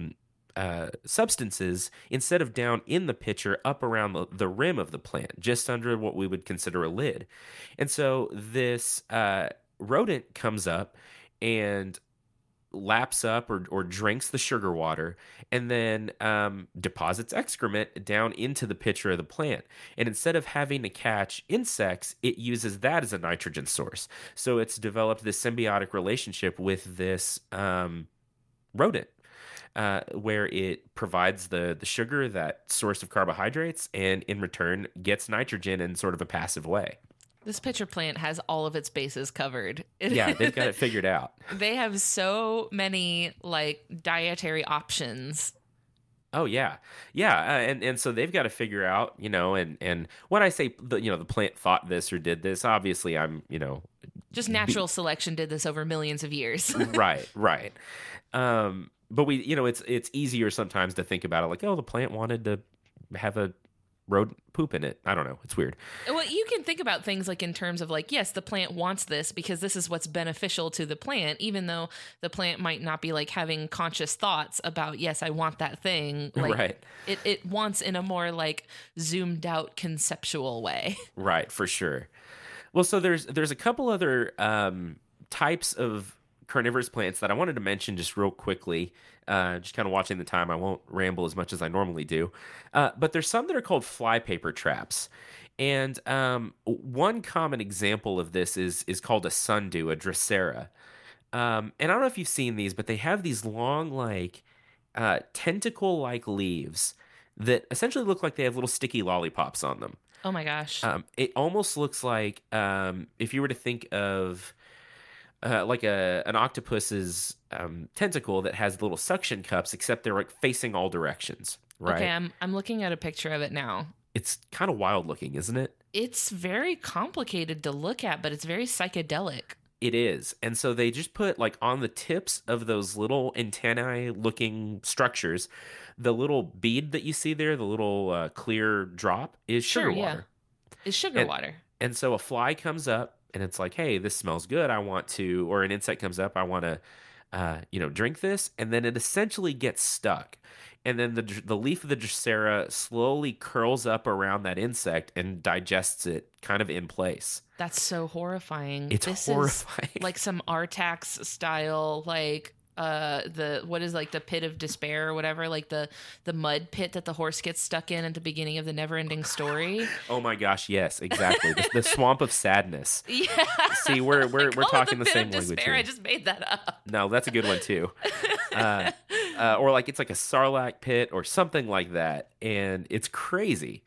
substances instead of down in the pitcher, up around the rim of the plant, just under what we would consider a lid. And so this rodent comes up and laps up or drinks the sugar water and then deposits excrement down into the pitcher of the plant. And instead of having to catch insects, it uses that as a nitrogen source. So it's developed this symbiotic relationship with this rodent. Where it provides the sugar, that source of carbohydrates, and in return gets nitrogen in sort of a passive way. This pitcher plant has all of its bases covered. Yeah, they've got it figured out. They have so many like dietary options. Oh yeah, yeah, and so they've got to figure out, and when I say the plant thought this or did this, obviously I'm Just natural selection did this over millions of years. right. But we, it's easier sometimes to think about it like, oh, the plant wanted to have a rodent poop in it. I don't know. It's weird. Well, you can think about things like in terms of like, yes, the plant wants this because this is what's beneficial to the plant, even though the plant might not be like having conscious thoughts about, yes, I want that thing. Like, Right. It wants in a more like zoomed out conceptual way. Right, for sure. Well, so there's a couple other types of carnivorous plants that I wanted to mention just real quickly. Just kind of watching the time, I won't ramble as much as I normally do. But there's some that are called flypaper traps. And one common example of this is called a sundew, a Drosera. And I don't know if you've seen these, but they have these long, like, tentacle-like leaves that essentially look like they have little sticky lollipops on them. Oh my gosh. It almost looks like if you were to think of like an octopus's tentacle that has little suction cups, except they're like facing all directions, right? Okay, I'm looking at a picture of it now. It's kind of wild looking, isn't it? It's very complicated to look at, but it's very psychedelic. It is. And so they just put like on the tips of those little antennae looking structures, the little bead that you see there, the little clear drop is sugar water. It's sugar water. And so a fly comes up and it's like, hey, this smells good. I want to, or an insect comes up, I want to, drink this. And then it essentially gets stuck. And then the leaf of the Drosera slowly curls up around that insect and digests it kind of in place. That's so horrifying. It's horrifying. Is like some Artax style, like the pit of despair or whatever, like the mud pit that the horse gets stuck in at the beginning of the Never-Ending Story. Oh my gosh, yes, exactly. the swamp of sadness. Yeah. See, we're talking the same language despair. here. I just made that up. No, that's a good one too. Or like it's like a sarlacc pit or something like that, and it's crazy.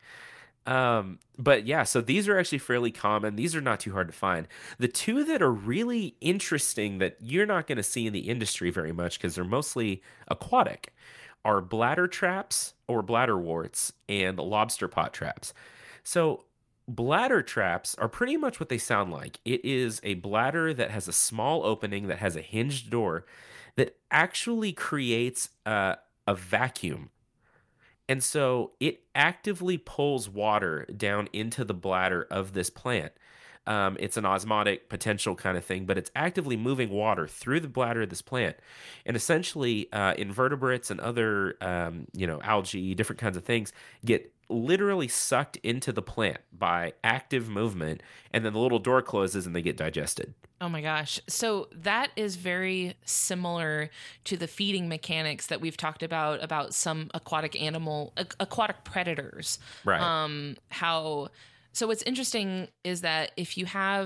But yeah, so these are actually fairly common. These are not too hard to find. The two that are really interesting that you're not going to see in the industry very much because they're mostly aquatic are bladder traps or bladderworts and lobster pot traps. So bladder traps are pretty much what they sound like. It is a bladder that has a small opening that has a hinged door that actually creates a vacuum. And so it actively pulls water down into the bladder of this plant. It's an osmotic potential kind of thing, but it's actively moving water through the bladder of this plant. And essentially, invertebrates and other, algae, different kinds of things get literally sucked into the plant by active movement. And then the little door closes and they get digested. Oh my gosh. So that is very similar to the feeding mechanics that we've talked about some aquatic predators. Right. So what's interesting is that if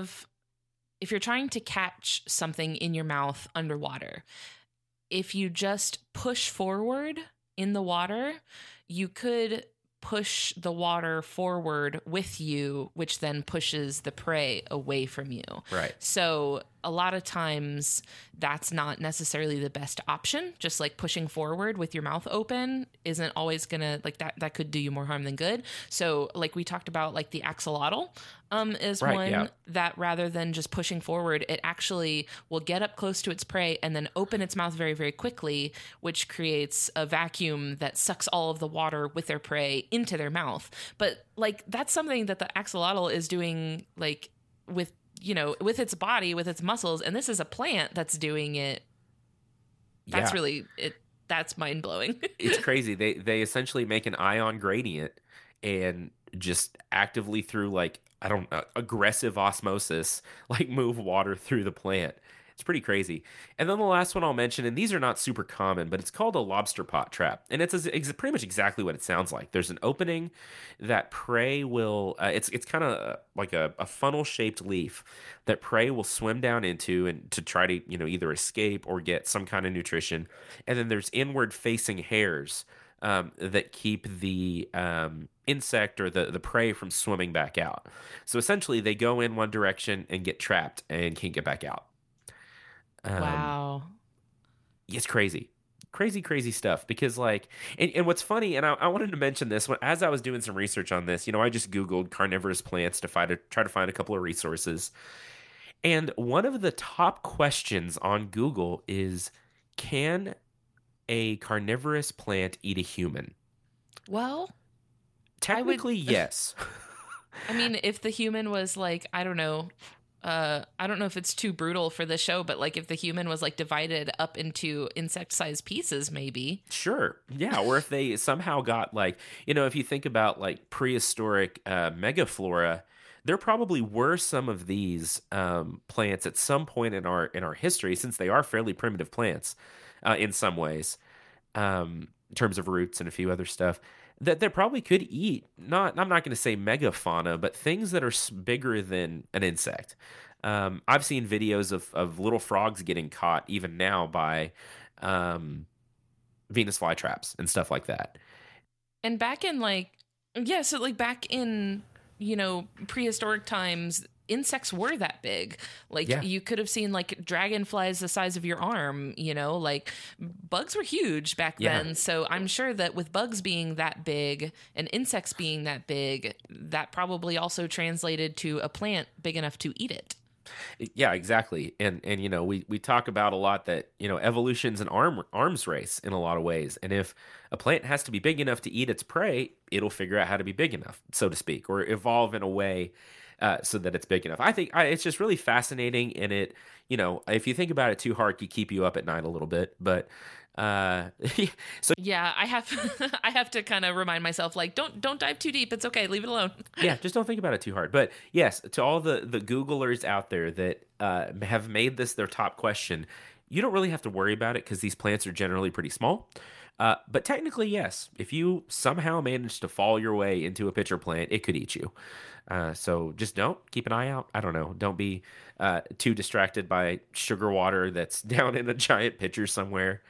you're trying to catch something in your mouth underwater, if you just push forward in the water, you could push the water forward with you, which then pushes the prey away from you. Right. So a lot of times that's not necessarily the best option. Just like pushing forward with your mouth open isn't always gonna, like, that could do you more harm than good. So like we talked about, like the axolotl is right, one yeah. that rather than just pushing forward, it actually will get up close to its prey and then open its mouth very, very quickly, which creates a vacuum that sucks all of the water with their prey into their mouth. But like that's something that the axolotl is doing, like with its body, with its muscles, and this is a plant that's doing it. That's really it. That's mind blowing. It's crazy. They essentially make an ion gradient and just actively through like, I don't know, aggressive osmosis, like move water through the plant. It's pretty crazy. And then the last one I'll mention, and these are not super common, but it's called a lobster pot trap. And it's pretty much exactly what it sounds like. There's an opening that prey will, it's kind of like a funnel-shaped leaf that prey will swim down into and to try to, either escape or get some kind of nutrition. And then there's inward-facing hairs that keep the insect or the prey from swimming back out. So essentially, they go in one direction and get trapped and can't get back out. Wow. It's crazy. Crazy stuff. Because like, and what's funny, and I wanted to mention this, as I was doing some research on this, I just Googled carnivorous plants to try to find a couple of resources. And one of the top questions on Google is, can a carnivorous plant eat a human? Well, Technically, yes. I mean, if the human was like, I don't know if it's too brutal for the show, but like if the human was like divided up into insect-sized pieces, maybe. Sure. Yeah. Or if they somehow got like, if you think about like prehistoric megaflora, there probably were some of these plants at some point in our history, since they are fairly primitive plants in some ways, in terms of roots and a few other stuff, that they probably could eat. I'm not going to say megafauna, but things that are bigger than an insect. I've seen videos of little frogs getting caught even now by Venus flytraps and stuff like that. And back in back in prehistoric times, insects were that big. Like you could have seen like dragonflies the size of your arm, like bugs were huge back then. So I'm sure that with bugs being that big and insects being that big, that probably also translated to a plant big enough to eat it. Yeah, exactly. And we talk about a lot that, evolution's an arms race in a lot of ways. And if a plant has to be big enough to eat its prey, it'll figure out how to be big enough, so to speak, or evolve in a way so that it's big enough. I think it's just really fascinating. And it, if you think about it too hard, it keep you up at night a little bit. But so yeah, I have to kind of remind myself, like, don't dive too deep. It's okay. Leave it alone. Yeah, just don't think about it too hard. But yes, to all the Googlers out there that have made this their top question, you don't really have to worry about it because these plants are generally pretty small. But technically, yes, if you somehow manage to fall your way into a pitcher plant, it could eat you. So just keep an eye out. I don't know. Don't be too distracted by sugar water that's down in a giant pitcher somewhere.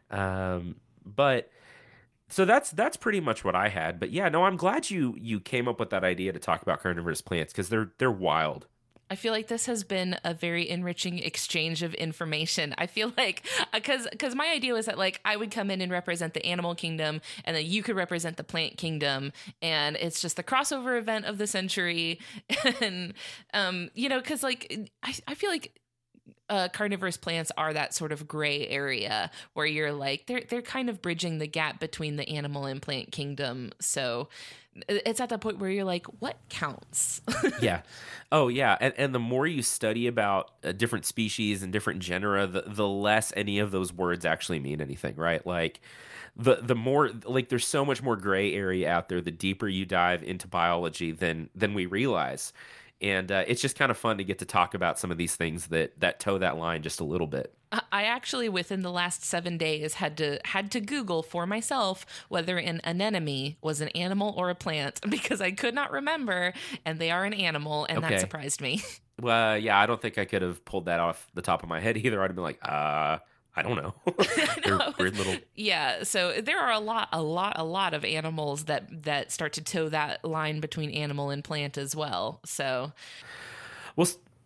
But so that's pretty much what I had. But yeah, no, I'm glad you came up with that idea to talk about carnivorous plants because they're wild. I feel like this has been a very enriching exchange of information. I feel like because my idea was that like I would come in and represent the animal kingdom and then you could represent the plant kingdom, and it's just the crossover event of the century. And because like I feel like carnivorous plants are that sort of gray area where you're like they're kind of bridging the gap between the animal and plant kingdom. So it's at that point where you're like, what counts? Yeah. Oh, yeah. And the more you study about different species and different genera, the less any of those words actually mean anything, right? Like the more, like, there's so much more gray area out there the deeper you dive into biology than we realize. And it's just kind of fun to get to talk about some of these things that toe that line just a little bit. I actually, within the last 7 days, had to Google for myself whether an anemone was an animal or a plant because I could not remember, and they are an animal, and that surprised me. Well, yeah, I don't think I could have pulled that off the top of my head either. I'd have been like, I don't know. They're weird little. Yeah, so there are a lot of animals that start to toe that line between animal and plant as well. So, well,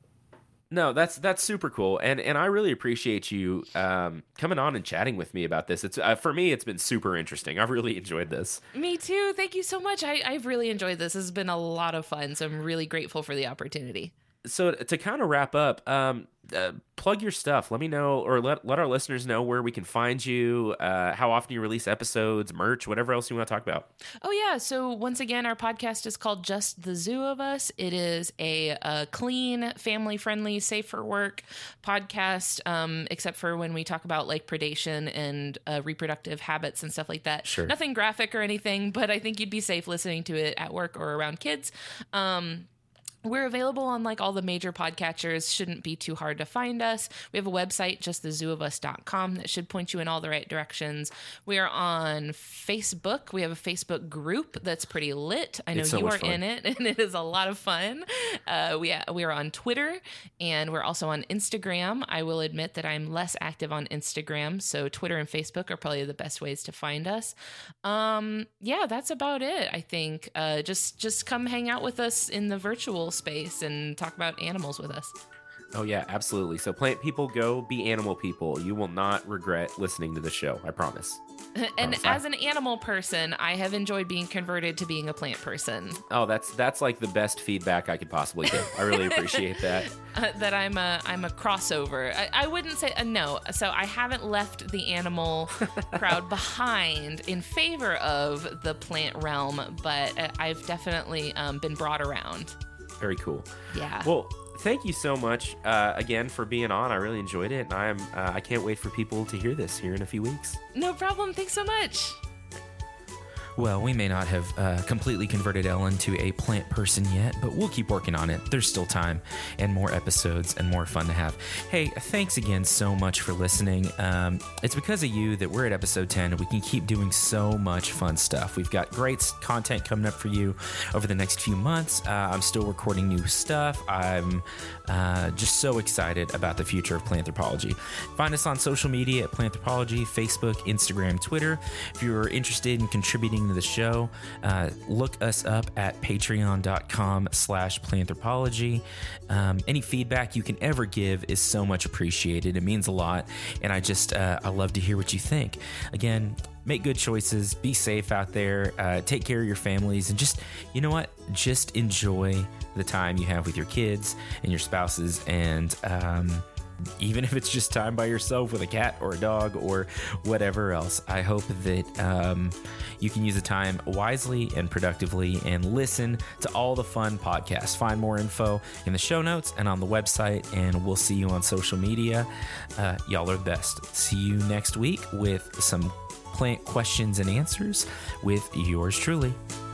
no, that's super cool, and I really appreciate you coming on and chatting with me about this. It's for me, it's been super interesting. I've really enjoyed this. Me too. Thank you so much. I've really enjoyed this. This has been a lot of fun. So I'm really grateful for the opportunity. So to kind of wrap up, plug your stuff. Let me know, or let our listeners know where we can find you, how often you release episodes, merch, whatever else you want to talk about. Oh, yeah. So once again, our podcast is called Just the Zoo of Us. It is a clean, family-friendly, safe for work podcast, except for when we talk about like predation and reproductive habits and stuff like that. Sure. Nothing graphic or anything, but I think you'd be safe listening to it at work or around kids. We're available on like all the major podcatchers. Shouldn't be too hard to find us. We have a website, justthe.zooofus.com, that should point you in all the right directions. We are on Facebook. We have a Facebook group that's pretty lit. I know It's so you much are fun. in it, and it is a lot of fun. We are on Twitter, and we're also on Instagram. I will admit that I'm less active on Instagram, so Twitter and Facebook are probably the best ways to find us. Yeah, that's about it, I think. Just come hang out with us in the virtual space and talk about animals with us. Oh, yeah, absolutely. So plant people, go be animal people. You will not regret listening to the show. I promise. And Promise. as an animal person, I have enjoyed being converted to being a plant person. Oh, that's like the best feedback I could possibly give. I really appreciate that. That I'm a crossover. I wouldn't say no. So I haven't left the animal crowd behind in favor of the plant realm, but I've definitely been brought around. Very cool. Yeah. Well, thank you so much again for being on. I really enjoyed it, and I can't wait for people to hear this here in a few weeks. No problem. Thanks so much. Well, we may not have completely converted Ellen to a plant person yet, but we'll keep working on it. There's still time and more episodes and more fun to have. Hey, thanks again so much for listening. It's because of you that we're at episode 10 and we can keep doing so much fun stuff. We've got great content coming up for you over the next few months. I'm still recording new stuff. I'm just so excited about the future of Planthropology. Find us on social media at Planthropology, Facebook, Instagram, Twitter. If you're interested in contributing to the show, look us up at patreon.com/Planthropology. Any feedback you can ever give is so much appreciated. It means a lot, and I love to hear what you think. Again, make good choices, be safe out there, take care of your families, and just, you know what, just enjoy the time you have with your kids and your spouses, and even if it's just time by yourself with a cat or a dog or whatever else. I hope that you can use the time wisely and productively and listen to all the fun podcasts. Find more info in the show notes and on the website, and we'll see you on social media. Y'all are the best. See you next week with some plant questions and answers with yours truly.